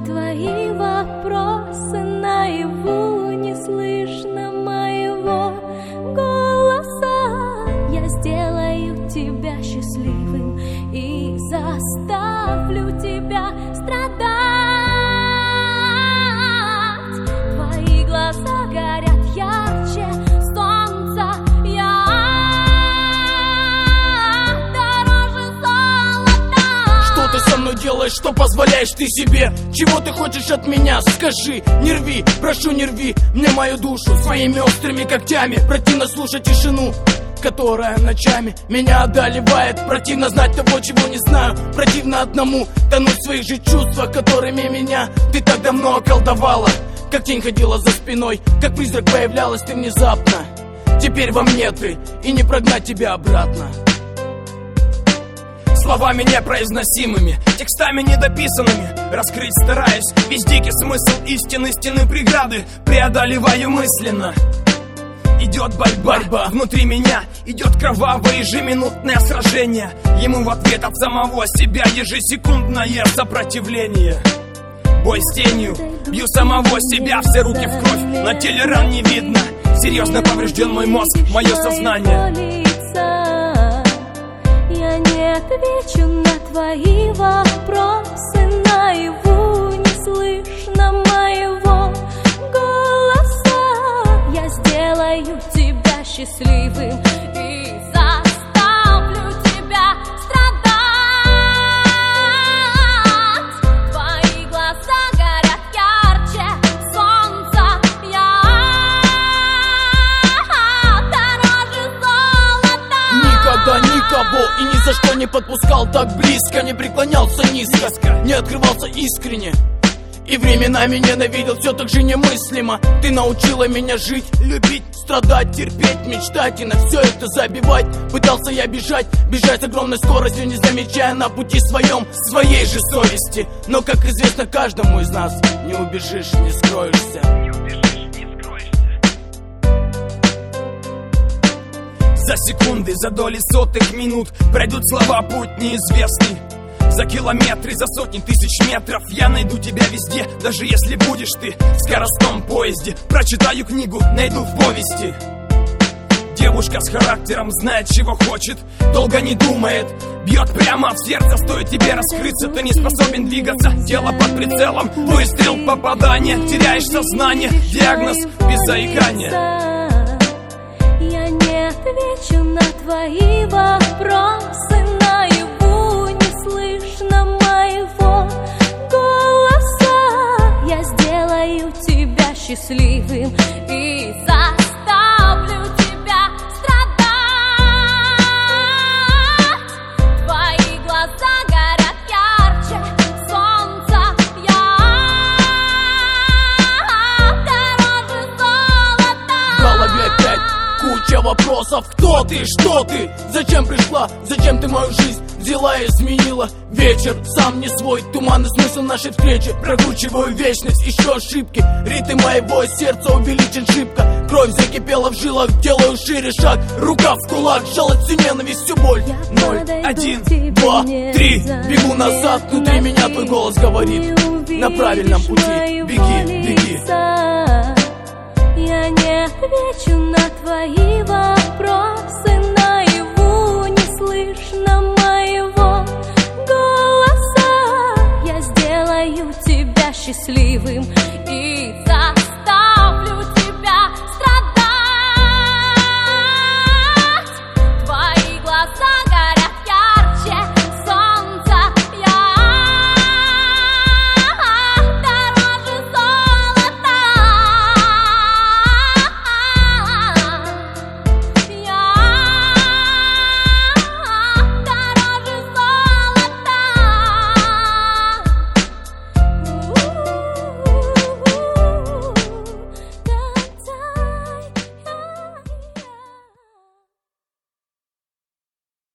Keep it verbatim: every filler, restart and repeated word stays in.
твои вопросы наяву, не слышно моего голоса. Я сделаю тебя счастливым и заставлю тебя страдать. Твои глаза горят ярче солнца, я дороже золота. Что ты со мной делаешь, что позволяешь ты себе? Чего ты хочешь от меня? Скажи, не рви, прошу, не рви мне мою душу своими острыми когтями. Противно слушать тишину, которая ночами меня одолевает. Противно знать того, чего не знаю. Противно одному тонуть в своих же чувствах, которыми меня ты так давно околдовала. Как тень ходила за спиной, как призрак появлялась ты внезапно. Теперь во мне ты, и не прогнать тебя обратно. Словами непроизносимыми, текстами недописанными раскрыть стараюсь весь дикий смысл истины. Стены преграды преодолеваю мысленно. Идет борьба, борьба внутри меня, идет кровавое ежеминутное сражение. Ему в ответ от самого себя ежесекундное сопротивление. Бой с тенью, бью самого себя, все руки в кровь, на теле ран не видно. Серьезно поврежден мой мозг, мое сознание. Я не отвечу на твои вопросы наяву, не слышно моего голоса. Я сделаю тебя счастливым и заставлю тебя страдать. Твои глаза горят ярче солнца, я дороже золота. Никогда никого и ни за что не подпускал так близко, не преклонялся низко, не открывался искренне. И временами ненавидел все так же немыслимо. Ты научила меня жить, любить, страдать, терпеть, мечтать и на все это забивать. Пытался я бежать, бежать с огромной скоростью, не замечая на пути своем своей же совести. Но, как известно каждому из нас, не убежишь, не скроешься. За секунды, за доли сотых минут пройдут слова путь неизвестный. За километры, за сотни тысяч метров я найду тебя везде, даже если будешь ты в скоростном поезде. Прочитаю книгу, найду в повести. Девушка с характером знает, чего хочет, долго не думает, бьет прямо в сердце. Стоит тебе раскрыться, ты не способен двигаться. Тело под прицелом, выстрел, попадание, теряешь сознание, диагноз без заикания. Я не отвечу на твои вопросы наяву, не слышно моего голоса. Я сделаю тебя счастливым и заставлю тебя страдать. Твои глаза горят ярче солнца, я дороже золота. В голове опять куча вопросов. Кто ты, что ты, зачем пришла, зачем ты мою жизнь взяла и изменила? Вечер сам не свой, туманный смысл нашей встречи. Прокручиваю вечность, еще ошибки. Ритм моего сердца увеличен шибко. Кровь закипела в жилах, делаю шире шаг. Рука в кулак, жалость всю ненависть, всю боль. Ноль, один, два, три. Бегу назад, внутри меня твой голос говорит: на правильном пути, беги, беги. Я не отвечу на твои вопросы